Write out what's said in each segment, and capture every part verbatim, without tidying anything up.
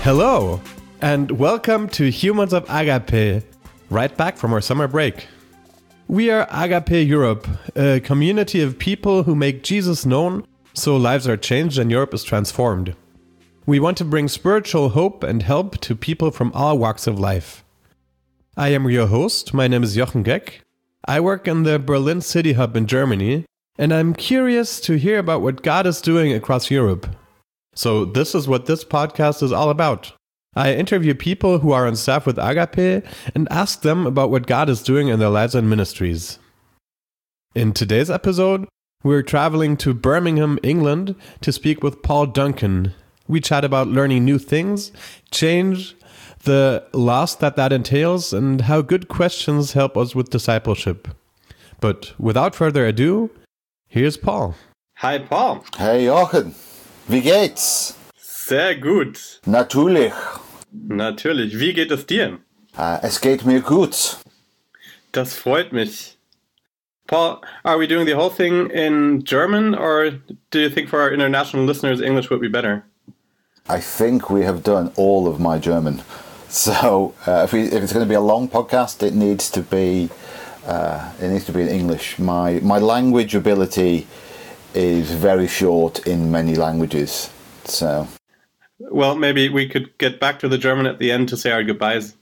Hello, and welcome to Humans of Agape, right back from our summer break. We are Agape Europe, a community of people who make Jesus known so lives are changed and Europe is transformed. We want to bring spiritual hope and help to people from all walks of life. I am your host, my name is Jochen Geck. I work in the Berlin City Hub in Germany, and I'm curious to hear about what God is doing across Europe. So this is what this podcast is all about. I interview people who are on staff with Agape and ask them about what God is doing in their lives and ministries. In today's episode, we're traveling to Birmingham, England to speak with Paul Duncan. We chat about learning new things, change, the loss that that entails, and how good questions help us with discipleship. But without further ado, here's Paul. Hi Paul. Hey Jochen, wie geht's? Sehr gut. Natürlich. Natürlich. Wie geht es dir? Uh, es geht mir gut. Das freut mich. Paul, are we doing the whole thing in German, or do you think for our international listeners English would be better? I think we have done all of my German. So uh, if, we, if it's going to be a long podcast, it needs to be uh, it needs to be in English. My my language ability is very short in many languages. So. Well, maybe we could get back to the German at the end to say our goodbyes.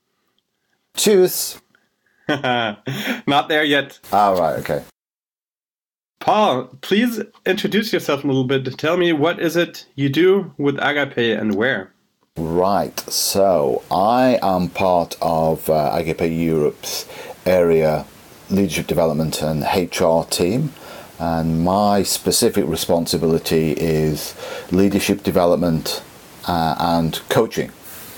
Tschüss. Not there yet. Ah, right, okay. Paul, please introduce yourself a little bit. Tell me, what is it you do with Agape and where? Right, so I am part of uh, Agape Europe's area leadership development and H R team. And my specific responsibility is leadership development uh, and coaching.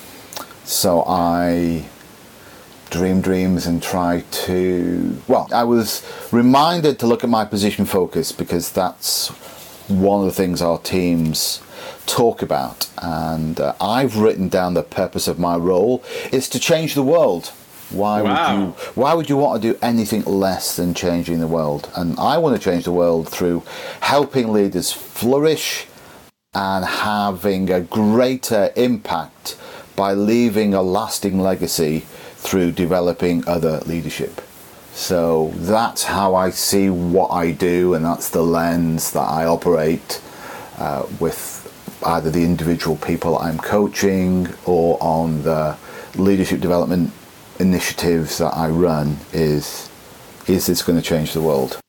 So I dream dreams and try to, well, I was reminded to look at my position focus because that's one of the things our teams talk about. And uh, I've written down the purpose of my role is to change the world. Why wow. would you why would you want to do anything less than changing the world? And I want to change the world through helping leaders flourish and having a greater impact by leaving a lasting legacy through developing other leadership. So that's how I see what I do, and that's the lens that I operate uh, with either the individual people I'm coaching or on the leadership development initiatives that I run. Is is this going to change the world?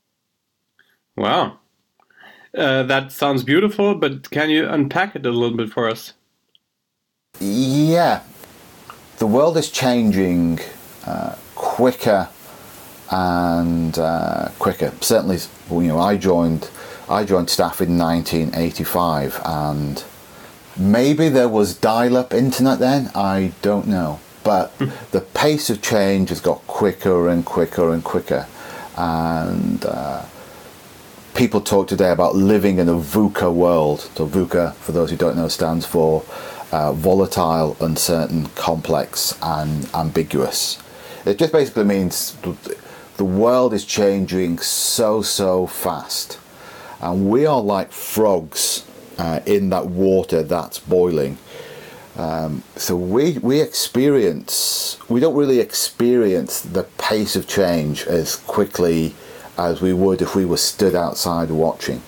Wow. Uh, that sounds beautiful, but can you unpack it a little bit for us? Yeah. The world is changing uh, quicker and uh, quicker. Certainly, you know, I joined I joined staff in nineteen eighty-five, and maybe there was dial-up internet then, I don't know. But the pace of change has got quicker and quicker and quicker. And uh, people talk today about living in a VUCA world. So VUCA, for those who don't know, stands for uh, volatile, uncertain, complex, and ambiguous. It just basically means the world is changing so, so fast. And we are like frogs uh, in that water that's boiling. Um, so we we experience, we don't really experience the pace of change as quickly as we would if we were stood outside watching.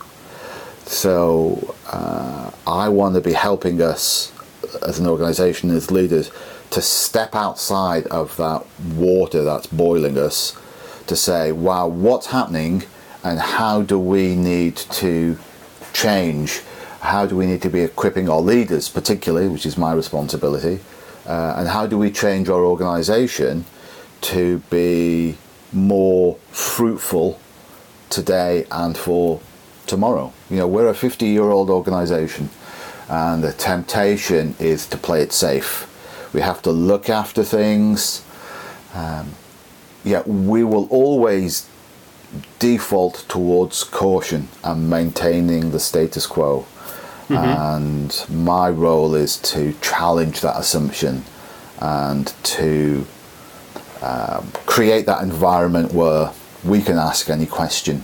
So uh, I want to be helping us as an organisation, as leaders, to step outside of that water that's boiling us, to say, wow, what's happening and how do we need to change? How do we need to be equipping our leaders, particularly, which is my responsibility, uh, and how do we change our organisation to be more fruitful today and for tomorrow? You know, we're a fifty-year-old organisation, and the temptation is to play it safe. We have to look after things. Um, yet we will always default towards caution and maintaining the status quo. Mm-hmm. And my role is to challenge that assumption and to um, create that environment where we can ask any question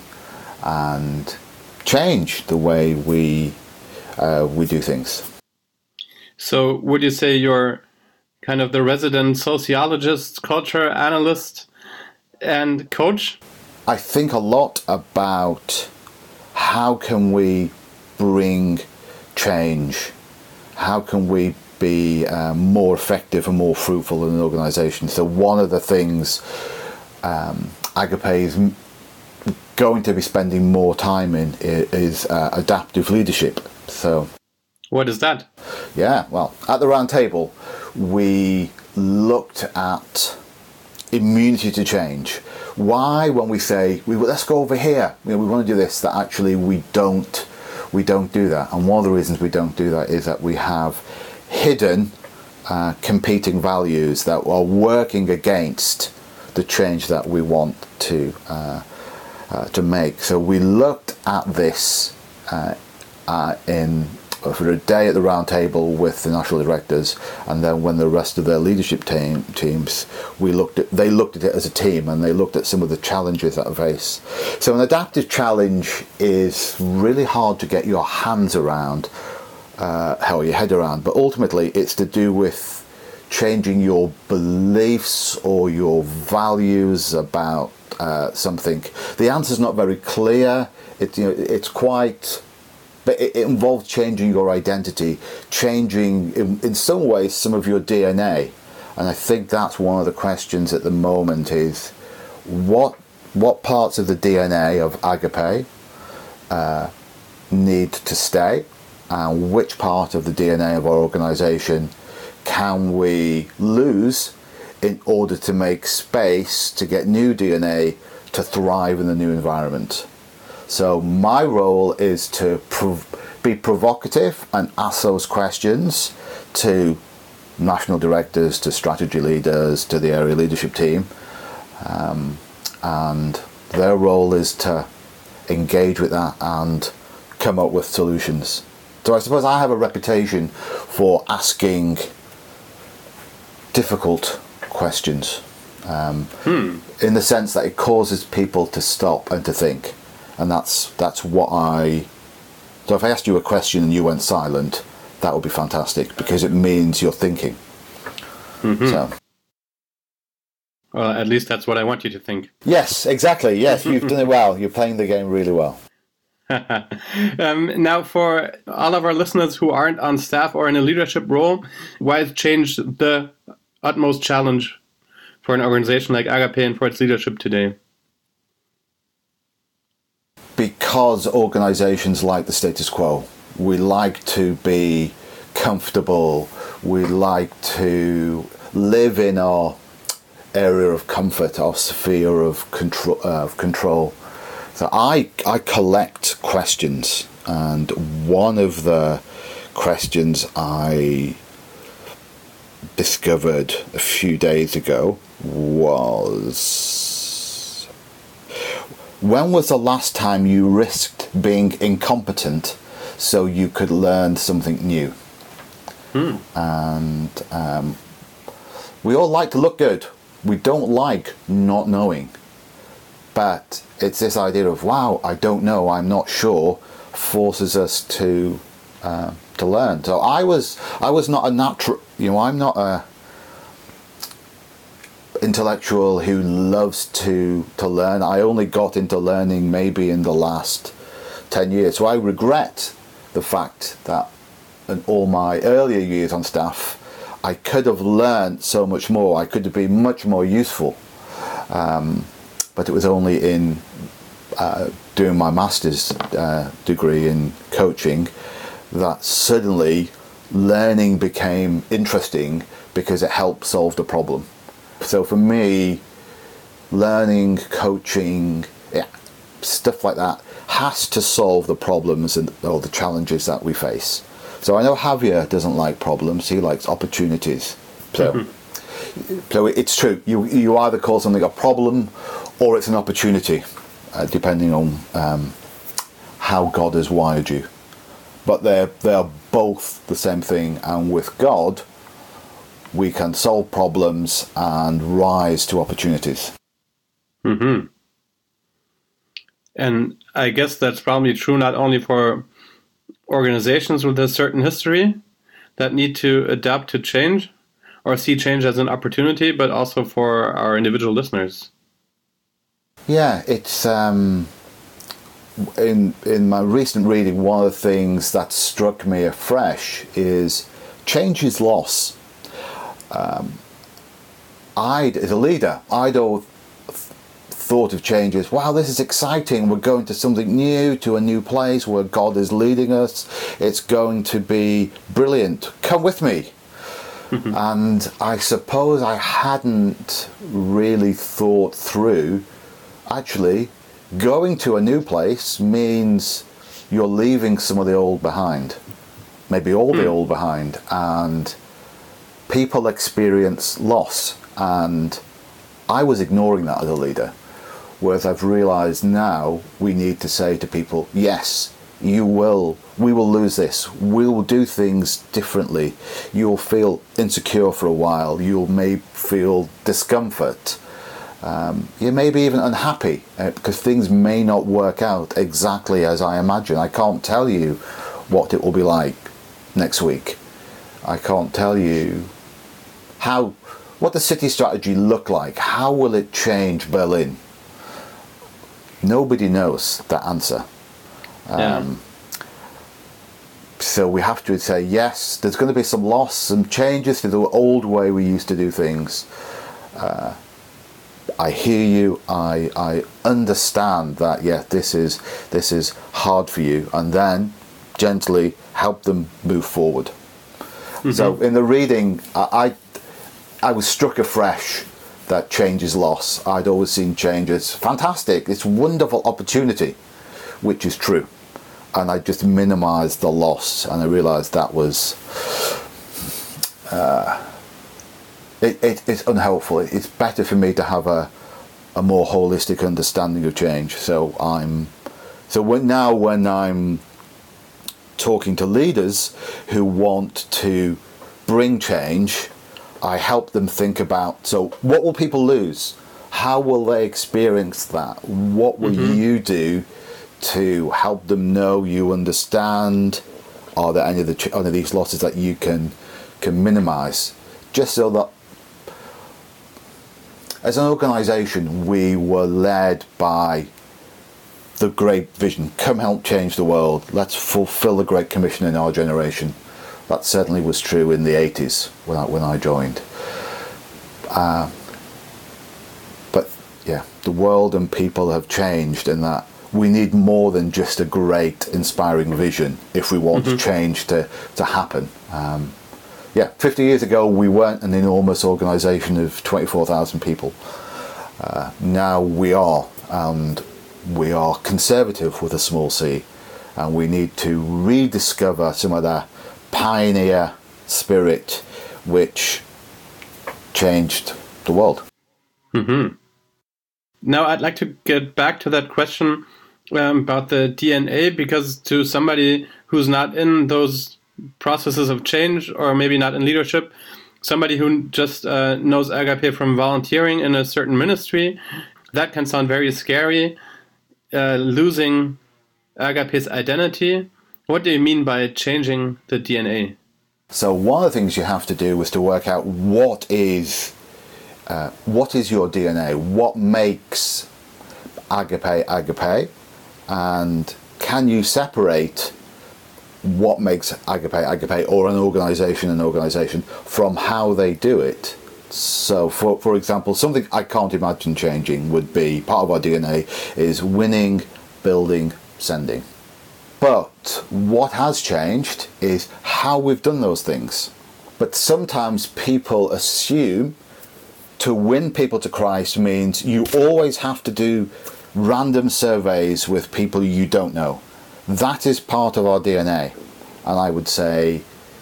and change the way we uh, we do things. So would you say you're kind of the resident sociologist, culture analyst, and coach? I think a lot about how can we bring change? How can we be uh, more effective and more fruitful in an organization? So one of the things um, Agape is going to be spending more time in is uh, adaptive leadership. So what is that? Yeah, well, at the round table, we looked at immunity to change. Why, when we say we let's go over here, you know, we want to do this, that actually we don't, we don't do that. And one of the reasons we don't do that is that we have hidden uh, competing values that are working against the change that we want to uh, uh, to make. So we looked at this uh, uh, in. for a day at the round table with the national directors, and then when the rest of their leadership team teams, we looked at they looked at it as a team, and they looked at some of the challenges that I face. So an adaptive challenge is really hard to get your hands around, uh, how your head around, but ultimately it's to do with changing your beliefs or your values about uh, something. The answer's not very clear. It, you know, it's quite. But it, it involves changing your identity, changing, in, in some ways, some of your D N A. And I think that's one of the questions at the moment is, what what parts of the D N A of Agape uh, need to stay, and which part of the D N A of our organisation can we lose in order to make space to get new D N A to thrive in the new environment. So my role is to prov- be provocative and ask those questions to national directors, to strategy leaders, to the area leadership team. Um, and their role is to engage with that and come up with solutions. So I suppose I have a reputation for asking difficult questions, um, hmm. in the sense that it causes people to stop and to think. And that's that's what I... So if I asked you a question and you went silent, that would be fantastic, because it means you're thinking. Mm-hmm. So. Well, at least that's what I want you to think. Yes, exactly. Yes, you've done it well. You're playing the game really well. um, now, for all of our listeners who aren't on staff or in a leadership role, why has change the utmost challenge for an organization like Agape and for its leadership today? Because organizations like the status quo. We like to be comfortable. We like to live in our area of comfort, our sphere of control. Uh, of control. So I, I collect questions, and one of the questions I discovered a few days ago was, when was the last time you risked being incompetent so you could learn something new? Hmm. And um, we all like to look good. We don't like not knowing. But it's this idea of, wow, I don't know, I'm not sure, forces us to uh, to learn. So I was I was not a natural, you know, I'm not a intellectual who loves to to learn. I only got into learning maybe in the last ten years. So I regret the fact that in all my earlier years on staff, I could have learned so much more. I could have been much more useful. Um, but it was only in uh, doing my master's uh, degree in coaching that suddenly learning became interesting, because it helped solve the problem. So for me, learning, coaching, yeah, stuff like that has to solve the problems and or the challenges that we face. So I know Javier doesn't like problems; he likes opportunities. So, mm-hmm. so it's true. You you either call something a problem or it's an opportunity, uh, depending on um, how God has wired you. But they're they're both the same thing. And with God, we can solve problems and rise to opportunities. Mm-hmm. And I guess that's probably true not only for organizations with a certain history, that need to adapt to change or see change as an opportunity, but also for our individual listeners? Yeah, it's um, in in my recent reading, one of the things that struck me afresh is change is loss. Um, I, as a leader, I'd always thought of change as, wow, this is exciting. We're going to something new, to a new place where God is leading us. It's going to be brilliant. Come with me. Mm-hmm. And I suppose I hadn't really thought through, actually, going to a new place means you're leaving some of the old behind. Maybe all mm. the old behind. And people experience loss. And I was ignoring that as a leader. Whereas I've realised now we need to say to people, yes, you will, we will lose this. We will do things differently. You'll feel insecure for a while. You may feel discomfort. Um, you may be even unhappy uh, because things may not work out exactly as I imagine. I can't tell you what it will be like next week. I can't tell you how, what the city strategy look like. How will it change Berlin? Nobody knows that answer. Um, yeah. So we have to say, yes, there's going to be some loss, some changes to the old way we used to do things. Uh, I hear you. I I understand that. Yeah, this is this is hard for you, and then gently help them move forward. Mm-hmm. So in the reading, I, I I was struck afresh that change is loss. I'd always seen change as fantastic. It's a wonderful opportunity, which is true. And I just minimised the loss, and I realised that was uh, it, it, it's unhelpful. It's better for me to have a a more holistic understanding of change. So I'm so when, now when I'm talking to leaders who want to bring change, I help them think about, so what will people lose? How will they experience that? What will mm-hmm. you do to help them know you understand? Are there any of the any of these losses that you can can minimise? Just so that as an organisation we were led by the great vision, come help change the world, let's fulfil the Great Commission in our generation. That certainly was true in the eighties when I, when I joined. Uh, but yeah, the world and people have changed in that we need more than just a great, inspiring vision if we want mm-hmm. change to, to happen. Um, yeah, fifty years ago we weren't an enormous organisation of twenty-four thousand people. Uh, now we are, and we are conservative with a small c, and we need to rediscover some of that pioneer spirit which changed the world. Mm-hmm. Now I'd like to get back to that question um, about the D N A, because to somebody who's not in those processes of change, or maybe not in leadership, somebody who just uh, knows Agape from volunteering in a certain ministry, that can sound very scary, uh, losing Agape's identity. What do you mean by changing the D N A? So one of the things you have to do is to work out what is uh, what is your D N A? What makes Agape Agape? And can you separate what makes Agape Agape, or an organisation an organisation, from how they do it? So for for example, something I can't imagine changing would be, part of our D N A is winning, building, sending. But what has changed is how we've done those things. But sometimes people assume to win people to Christ means you always have to do random surveys with people you don't know. That is part of our D N A. And I would say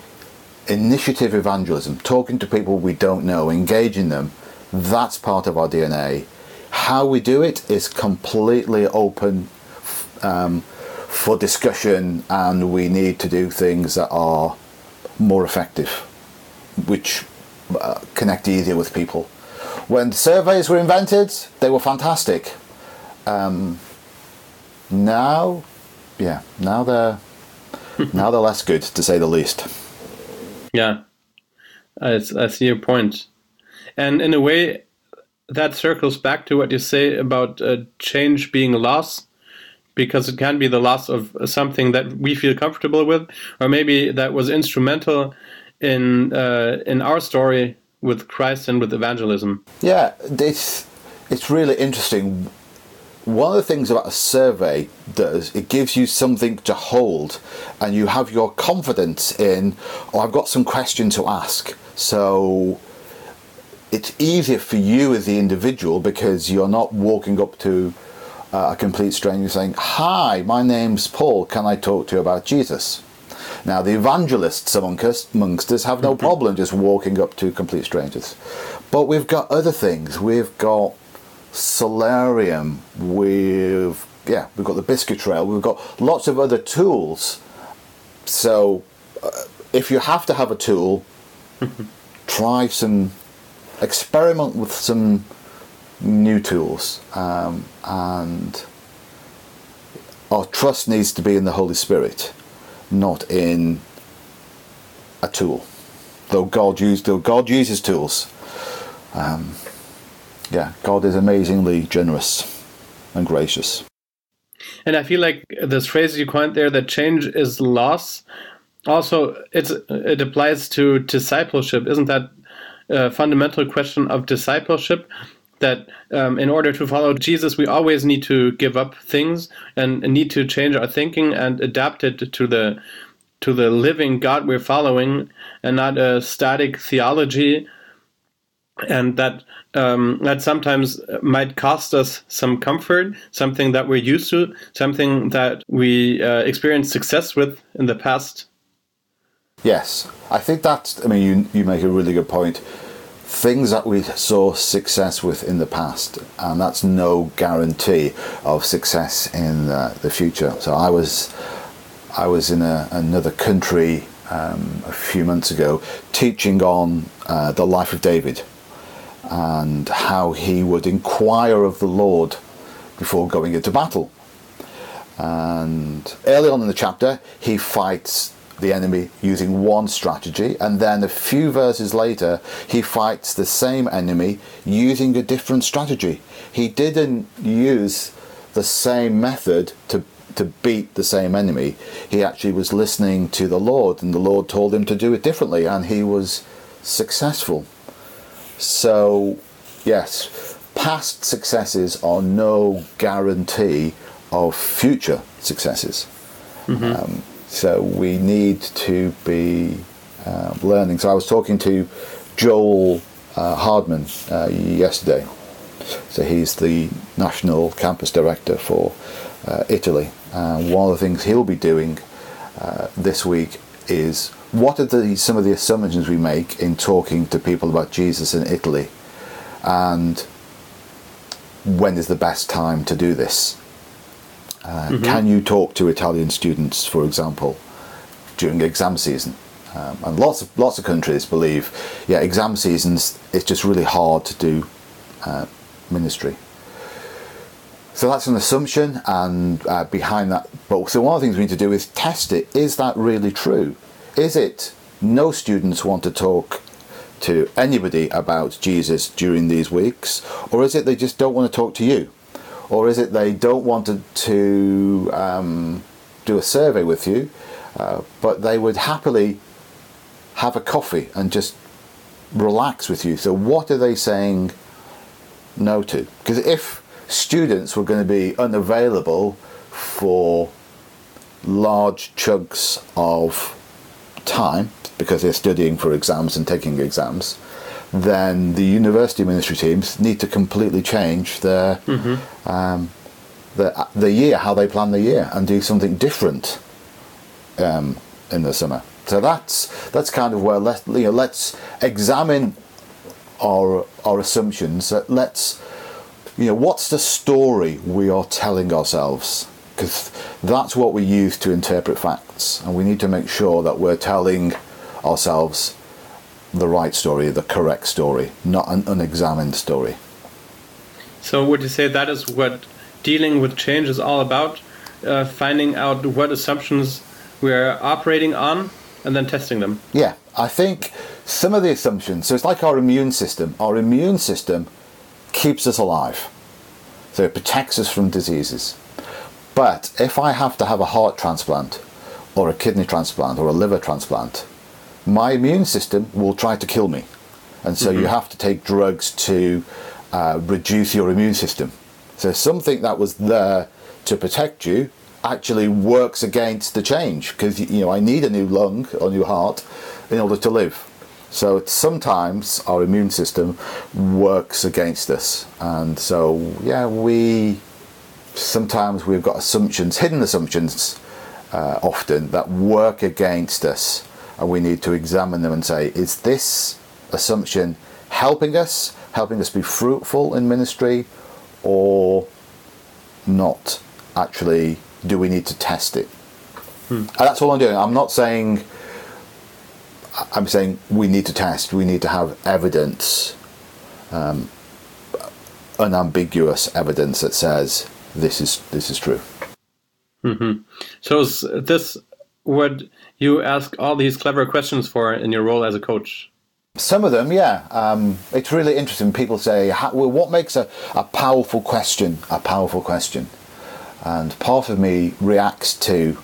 initiative evangelism, talking to people we don't know, engaging them, that's part of our D N A. How we do it is completely open um, for discussion, and we need to do things that are more effective, which uh, connect easier with people. When surveys were invented, they were fantastic. Um, now, yeah, now they're now they're less good, to say the least. Yeah, I, I see your point. And in a way, that circles back to what you say about uh, change being a loss, because it can be the loss of something that we feel comfortable with, or maybe that was instrumental in uh, in our story with Christ and with evangelism. Yeah, it's, it's really interesting. One of the things about a survey does, it gives you something to hold, and you have your confidence in, oh, I've got some question to ask. So it's easier for you as the individual because you're not walking up to uh, a complete stranger saying, hi, my name's Paul, can I talk to you about Jesus? Now, the evangelists among us, amongst us have no problem just walking up to complete strangers. But we've got other things. We've got Solarium, we've, yeah, we've got the Biscuit Trail, we've got lots of other tools. So uh, if you have to have a tool, try some, experiment with some new tools, um, and our trust needs to be in the Holy Spirit, not in a tool. Though God used, though God uses tools, um, yeah, God is amazingly generous and gracious. And I feel like this phrase you coined there, that change is loss, also it's it applies to discipleship. Isn't that a fundamental question of discipleship? That um, in order to follow Jesus, we always need to give up things and need to change our thinking and adapt it to the to the living God we're following, and not a static theology. And that um, that sometimes might cost us some comfort, something that we're used to, something that we uh, experienced success with in the past. Yes, I think that's, I mean, you, you make a really good point. Things that we saw success with in the past, and that's no guarantee of success in uh, the future. So I was I was in a, another country um, a few months ago teaching on uh, the life of David and how he would inquire of the Lord before going into battle. And early on in the chapter, he fights the enemy using one strategy, and then a few verses later he fights the same enemy using a different strategy. He didn't use the same method to to beat the same enemy. He actually was listening to the Lord, and the Lord told him to do it differently, and he was successful. So yes, past successes are no guarantee of future successes. Mm-hmm. um, So we need to be uh, learning. So I was talking to Joel uh, Hardman uh, yesterday. So he's the National Campus Director for uh, Italy. And uh, one of the things he'll be doing uh, this week is, what are the, some of the assumptions we make in talking to people about Jesus in Italy? And when is the best time to do this? Uh, mm-hmm. Can you talk to Italian students, for example, during exam season? Um, and lots of lots of countries believe, yeah, exam seasons, it's just really hard to do uh, ministry. So that's an assumption, and uh, behind that, but so one of the things we need to do is test it. Is that really true? Is it no students want to talk to anybody about Jesus during these weeks, or is it they just don't want to talk to you? Or is it they don't want to, to um, do a survey with you, uh, but they would happily have a coffee and just relax with you? So what are they saying no to? Because if students were going to be unavailable for large chunks of time because they're studying for exams and taking exams, then the university ministry teams need to completely change their mm-hmm. um, the the year, how they plan the year, and do something different um, in the summer. So that's that's kind of where let you know, let's examine our our assumptions. Let's you know what's the story we are telling ourselves, because that's what we use to interpret facts, and we need to make sure that we're telling ourselves the right story, the correct story, not an unexamined story. So would you say that is what dealing with change is all about? Uh, finding out what assumptions we're operating on and then testing them. Yeah, I think some of the assumptions, so it's like our immune system. Our immune system keeps us alive. So it protects us from diseases. But if I have to have a heart transplant or a kidney transplant or a liver transplant, my immune system will try to kill me. And so mm-hmm. you have to take drugs to uh, reduce your immune system. So something that was there to protect you actually works against the change, because you know I need a new lung or new heart in order to live. So it's, sometimes our immune system works against us, and so yeah, we sometimes we've got assumptions, hidden assumptions, uh, often that work against us, and we need to examine them and say, is this assumption helping us, helping us be fruitful in ministry, or not? Actually, do we need to test it? Hmm. And that's all I'm doing. I'm not saying, I'm saying we need to test. We need to have evidence, um, unambiguous evidence that says this is this is true. Mm-hmm. So is this what you ask all these clever questions for in your role as a coach? Some of them, yeah. Um, it's really interesting. People say, well, what makes a, a powerful question a powerful question? And part of me reacts to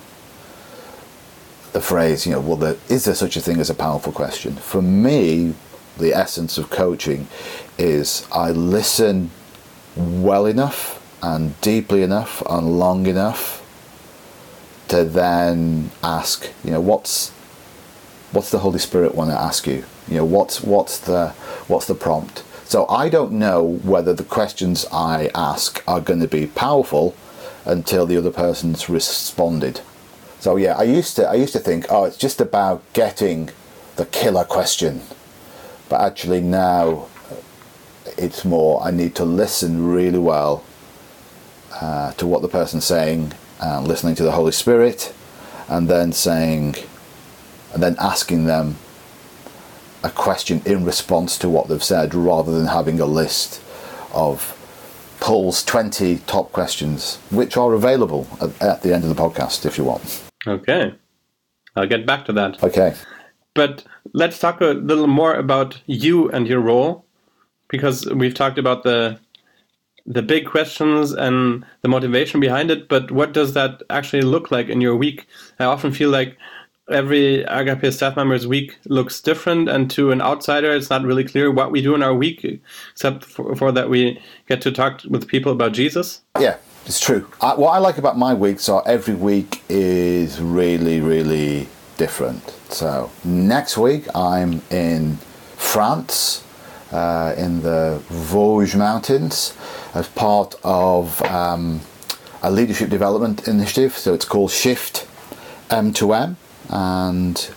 the phrase, you know, well, there, is there such a thing as a powerful question? For me, the essence of coaching is I listen well enough and deeply enough and long enough to then ask, you know, what's what's the Holy Spirit want to ask you? You know, what's what's the what's the prompt? So I don't know whether the questions I ask are going to be powerful until the other person's responded. So yeah, I used to I used to think, oh, it's just about getting the killer question, but actually now it's more I need to listen really well uh, to what the person's saying, uh, listening to the Holy Spirit, and then saying, and then asking them a question in response to what they've said, rather than having a list of Paul's twenty top questions, which are available at, at the end of the podcast if you want. Okay. I'll get back to that. Okay. But let's talk a little more about you and your role, because we've talked about the the big questions and the motivation behind it, but what does that actually look like in your week? I often feel like every Agape staff member's week looks different, and to an outsider, it's not really clear what we do in our week, except for, for that we get to talk with people about Jesus. Yeah, it's true. I, what I like about my weeks are every week is really, really different. So next week I'm in France, uh, in the Vosges Mountains, as part of um, a leadership development initiative. So it's called Shift M two M. And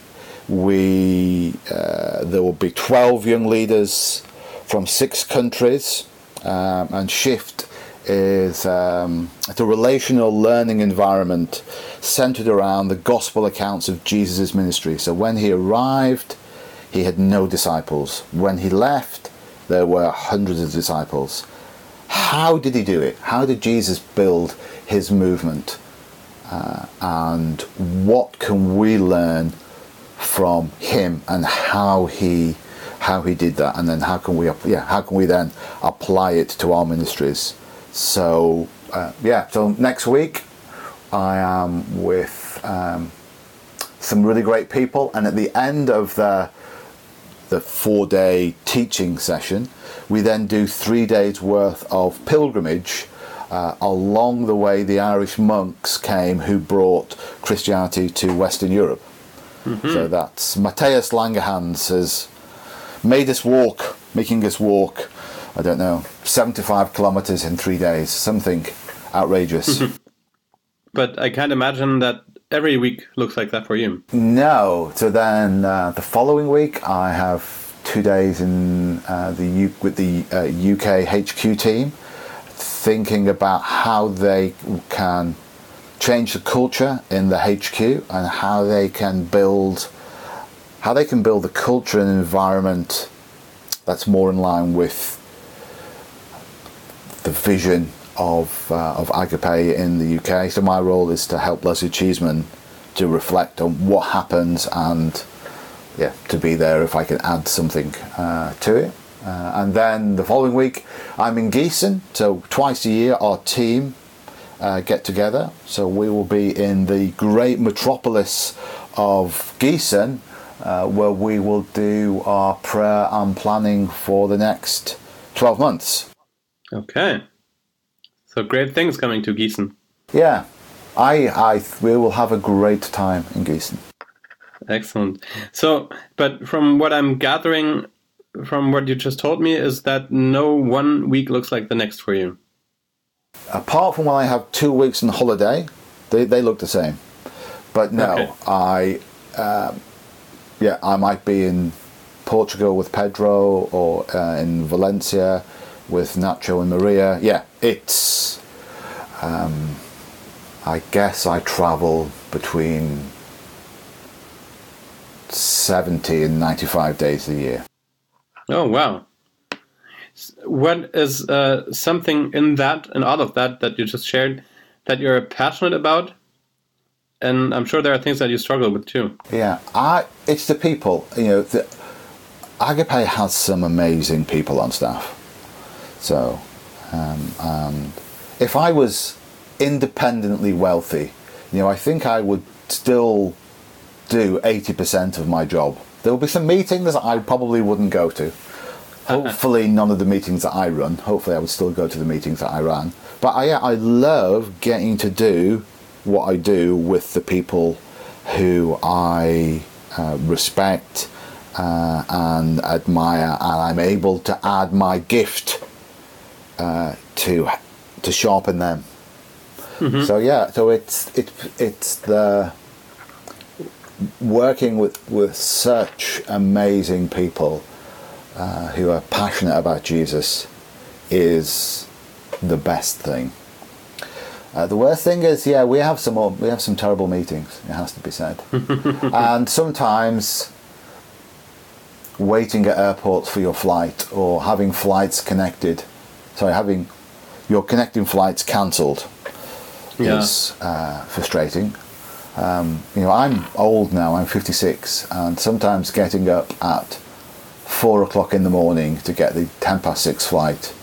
we uh, there will be twelve young leaders from six countries, um, and Shift is um, it's a relational learning environment centered around the gospel accounts of Jesus' ministry. So when he arrived, he had no disciples. When he left, there were hundreds of disciples. How did he do it? How did Jesus build his movement? Uh, and what can we learn from him and how he how he did that, and then how can we yeah how can we then apply it to our ministries? So uh, yeah, so next week I am with um, some really great people, and at the end of the the four day teaching session, we then do three days worth of pilgrimage. Uh, along the way, the Irish monks came who brought Christianity to Western Europe. Mm-hmm. So that's Matthias Langerhans has made us walk, making us walk, I don't know, seventy-five kilometers in three days, something outrageous. But I can't imagine that every week looks like that for you. No. So then uh, the following week, I have two days in uh, the U- with the uh, U K H Q team, thinking about how they can change the culture in the H Q and how they can build how they can build a culture and environment that's more in line with the vision of uh, of Agape in the U K. So my role is to help Leslie Cheeseman to reflect on what happens and yeah, to be there if I can add something uh, to it. Uh, and then the following week, I'm in Gießen. So twice a year, our team uh, get together. So we will be in the great metropolis of Gießen, uh, where we will do our prayer and planning for the next twelve months. Okay. So great things coming to Gießen. Yeah, I, I, we will have a great time in Gießen. Excellent. So, but from what I'm gathering from what you just told me is that no one week looks like the next for you. Apart from when I have two weeks on holiday, they, they look the same. But no, okay. I, um, yeah, I might be in Portugal with Pedro or uh, in Valencia with Nacho and Maria. Yeah, it's, um, I guess I travel between seventy and ninety-five days a year. Oh, wow. What is uh, something in that and all of that that you just shared that you're passionate about? And I'm sure there are things that you struggle with too. Yeah, I, it's the people. You know, the, Agape has some amazing people on staff. So, um, and if I was independently wealthy, you know, I think I would still do eighty percent of my job. There will be some meetings that I probably wouldn't go to. Hopefully none of the meetings that I run. Hopefully I would still go to the meetings that I ran. But I, I love getting to do what I do with the people who I uh, respect uh, and admire, and I'm able to add my gift uh, to to sharpen them. Mm-hmm. So yeah, so it's it, it's the working with, with such amazing people uh, who are passionate about Jesus is the best thing. Uh, the worst thing is, yeah, we have some more, we have some terrible meetings. It has to be said, and sometimes waiting at airports for your flight or having flights connected, sorry, having your connecting flights cancelled yeah. is uh, frustrating. Um, you know, I'm old now, I'm fifty-six, and sometimes getting up at four o'clock in the morning to get the ten past six flight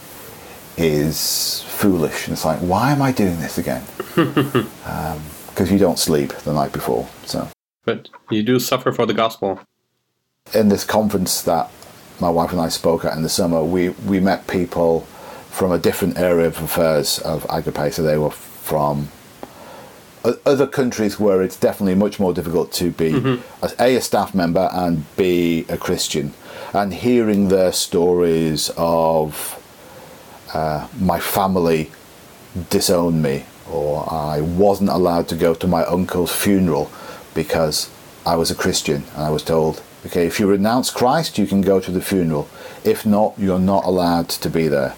is foolish. And it's like, why am I doing this again? Because um, you don't sleep the night before. So, but you do suffer for the gospel. In this conference that my wife and I spoke at in the summer, we, we met people from a different area of affairs of Agape. So they were from other countries where it's definitely much more difficult to be mm-hmm. a, a staff member and b a Christian, and hearing their stories of uh, my family disowned me, or I wasn't allowed to go to my uncle's funeral because I was a Christian, and I was told, okay, if you renounce Christ you can go to the funeral, if not you're not allowed to be there.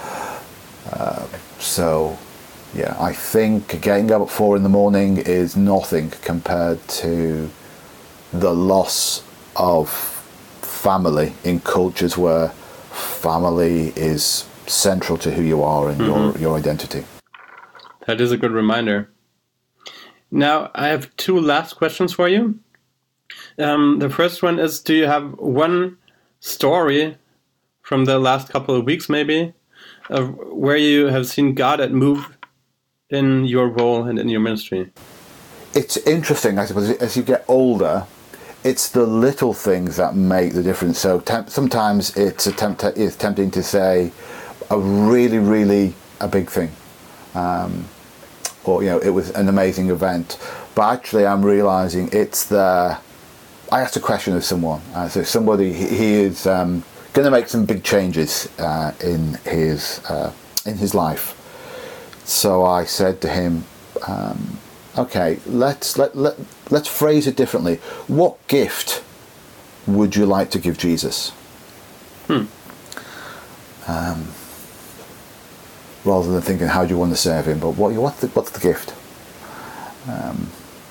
Uh, so yeah, I think getting up at four in the morning is nothing compared to the loss of family in cultures where family is central to who you are and mm-hmm. your, your identity. That is a good reminder. Now, I have two last questions for you. Um, the first one is, do you have one story from the last couple of weeks, maybe, of where you have seen God at move in your role and in your ministry? It's interesting, I suppose, as you get older, it's the little things that make the difference. So temp- sometimes it's, a tempt- it's tempting to say a really, really a big thing. Um, or, you know, it was an amazing event. But actually I'm realising it's the... I asked a question of someone. Uh, so somebody, he, he is um, going to make some big changes uh, in his uh, in his life. So I said to him, um, okay, let's let, let, let's phrase it differently. What gift would you like to give Jesus? Hmm. Um, rather than thinking, how do you want to serve him? But what, what's, the, what's the gift? Um,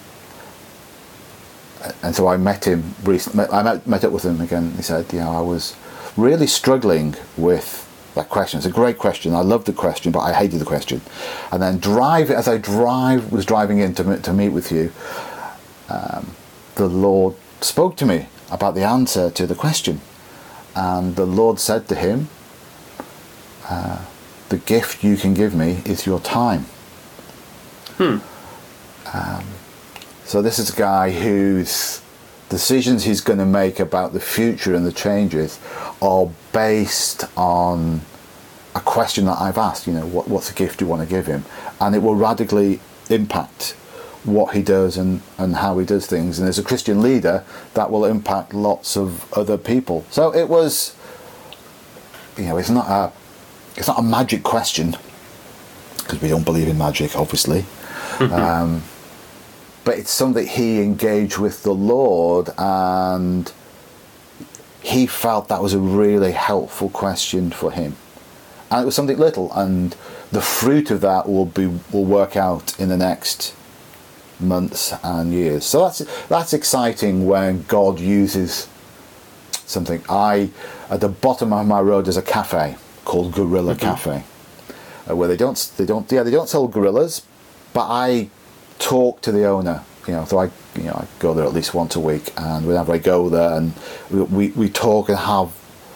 and so I met him recently. I met, met up with him again. He said, you know, I was really struggling with that question. It's a great question. I loved the question, but I hated the question. And then drive as I drive was driving in to, to meet with you, um, the Lord spoke to me about the answer to the question. And the Lord said to him, uh, the gift you can give me is your time. Hmm. Um, so this is a guy whose decisions he's going to make about the future and the changes are based on a question that I've asked, you know, what, what's the gift you want to give him? And it will radically impact what he does and, and how he does things. And as a Christian leader, that will impact lots of other people. So it was, you know, it's not a, it's not a magic question, because we don't believe in magic, obviously. Mm-hmm. Um, but it's something he engaged with the Lord, and he felt that was a really helpful question for him. And it was something little, and the fruit of that will be will work out in the next months and years. So that's that's exciting when God uses something. I at the bottom of my road is a cafe called Gorilla mm-hmm. Cafe, uh, where they don't they don't yeah they don't sell gorillas, but I talk to the owner. You know, so I you know I go there at least once a week, and whenever I go there, and we we, we talk and have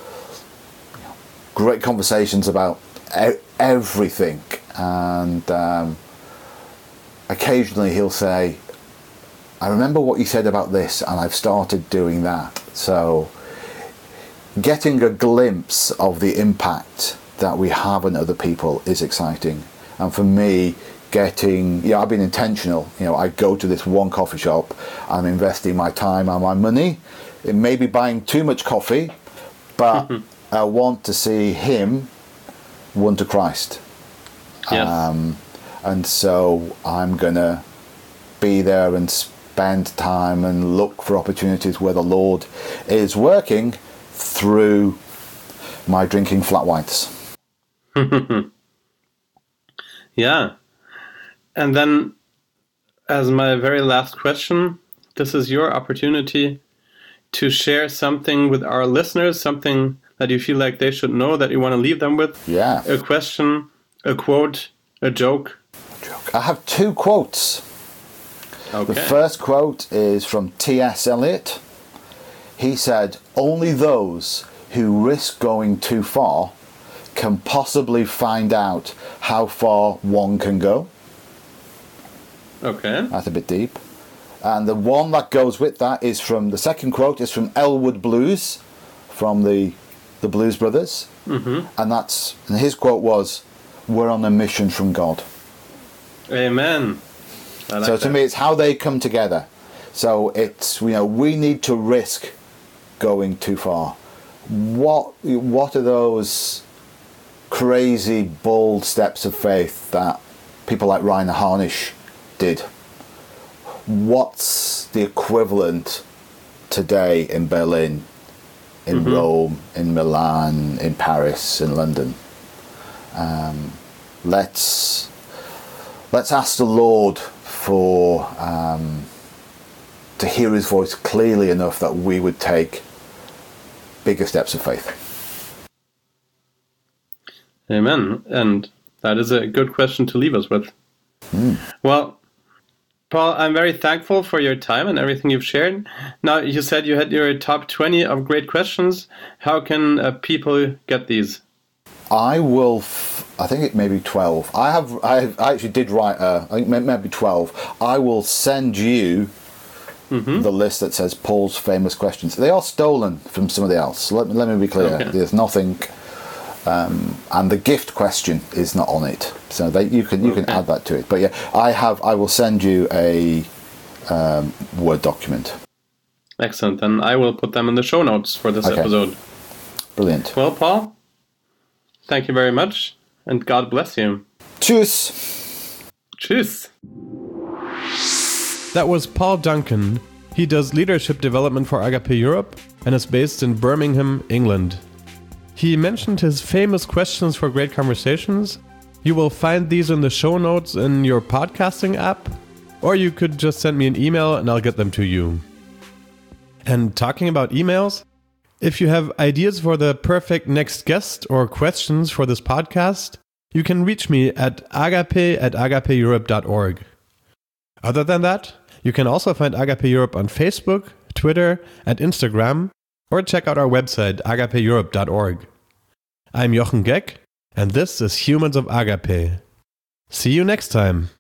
great conversations about e- everything, and um, occasionally he'll say, I remember what you said about this, and I've started doing that. So getting a glimpse of the impact that we have on other people is exciting. And for me, getting, you know, I've been intentional. You know, I go to this one coffee shop, I'm investing my time and my money. It may be buying too much coffee, but I want to see him won to Christ. Yes. Um, and so I'm going to be there and spend time and look for opportunities where the Lord is working through my drinking flat whites. Yeah. And then, as my very last question, this is your opportunity to share something with our listeners, something that you feel like they should know, that you want to leave them with. Yeah. A question, a quote, a joke. A joke. I have two quotes. Okay. The first quote is from T S Eliot. He said, only those who risk going too far can possibly find out how far one can go. Okay. That's a bit deep. And the one that goes with that is from, the second quote is from Elwood Blues, from the the Blues Brothers. Mm-hmm. And that's, and his quote was, we're on a mission from God. Amen. I like so that. to me, it's how they come together. So it's, you know, we need to risk going too far. What what are those crazy, bold steps of faith that people like Rainer Harnisch did? What's the equivalent today in Berlin, in mm-hmm. Rome, in Milan, in Paris, in London? Um, let's let's ask the Lord for um, to hear His voice clearly enough that we would take bigger steps of faith. Amen. And that is a good question to leave us with. Mm. Well, Paul, I'm very thankful for your time and everything you've shared. Now, you said you had your top twenty of great questions. How can uh, people get these? I will, f- I think it may be twelve. I have, I, I actually did write, uh, I think maybe twelve. I will send you mm-hmm. the list that says Paul's famous questions. They are stolen from somebody else. Let me, let me be clear. Okay. There's nothing, um, and the gift question is not on it. So they, you can you okay. can add that to it. But yeah, I have, I will send you a um, Word document. Excellent. Then I will put them in the show notes for this okay. episode. Brilliant. Well, Paul, thank you very much, and God bless you. Tschüss. Tschüss. That was Paul Duncan. He does leadership development for Agape Europe and is based in Birmingham, England. He mentioned his famous questions for great conversations. You will find these in the show notes in your podcasting app, or you could just send me an email and I'll get them to you. And talking about emails, if you have ideas for the perfect next guest or questions for this podcast, you can reach me at agape at agape europe dot org. Other than that, You can also find Agape Europe on Facebook, Twitter, and Instagram, or check out our website, agape europe dot org. I'm Jochen Geck, and this is Humans of Agape. See you next time.